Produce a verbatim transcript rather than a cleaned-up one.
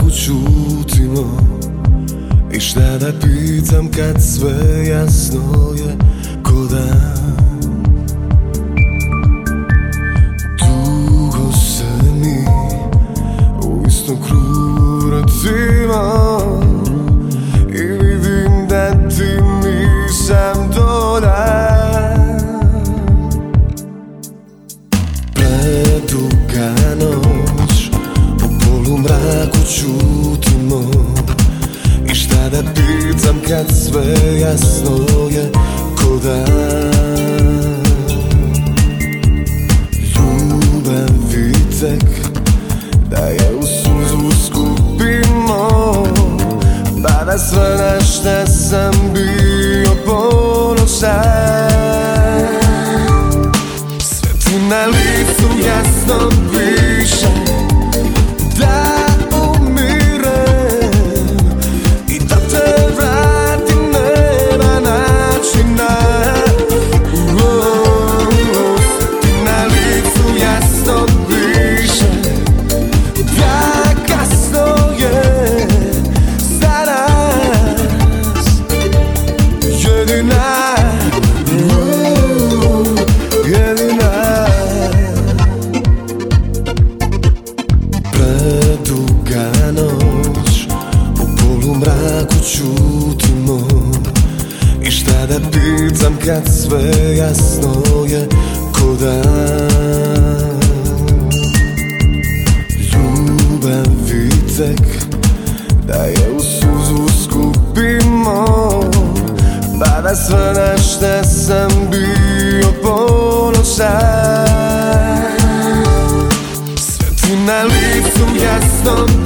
mraku čutimo i šta da pitam kad sve jasno je ko dan. Dugo se mi u istom krugu vrtimo i vidim da ti nisam dodan. Preduga noć, u polumraku čutimo i šta da pitam kad sve jasno je ko dan. Ljubavi tek da je u suzu skupimo, pa da sve na šta sam bio ponosan. Sve ti na licu jasno piše da čutimo i šta da pitam kad sve jasno je ko dan. Ljubavi tek da je u suzu skupimo, pa da sve na šta sam bio ponosan. Sve ti na licu jasno